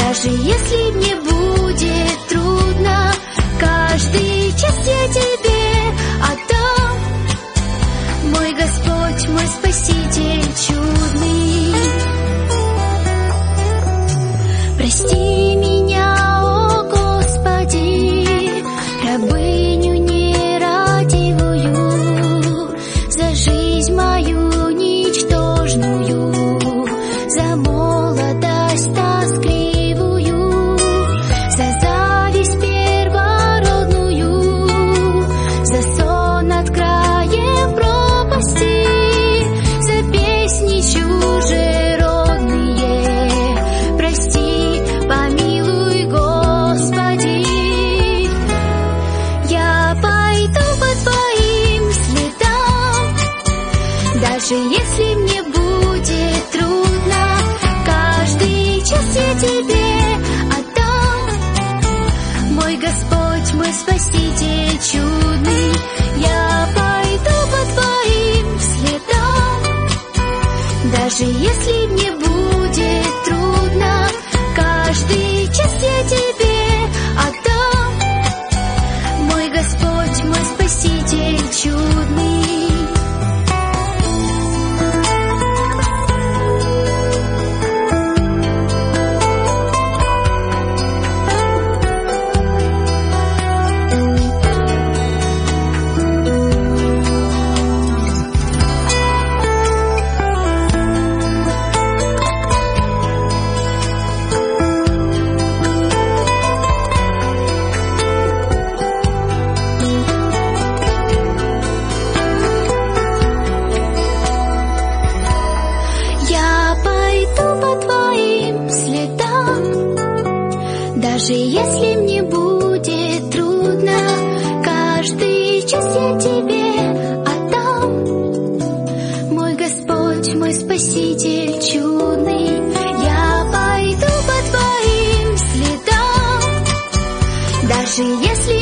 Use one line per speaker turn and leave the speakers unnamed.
Даже если мне будет трудно, каждый час я тебе отдам. Мой Господь, мой Спаситель чудный. Прости меня, о Господи, рабыню нерадивую, за жизнь мою ничтожную, за молодость тоскливую, за зависть первородную, за сон над краем пропасти, за песни чужеродные. Прости, помилуй, Господи. Я пойду по Твоим следам, даже если мне будет трудно, каждый час я тебе отдам. Мой Господь, мой Спаситель чудный, я пойду по Твоим следам. Даже если мне будет трудно, каждый час я тебе отдам. Мой Господь, мой Спаситель чудный. Я пойду по Твоим следам, даже если мне будет трудно, каждый час я тебе отдам. Мой Господь, мой Спаситель чудный, я пойду по Твоим следам, даже если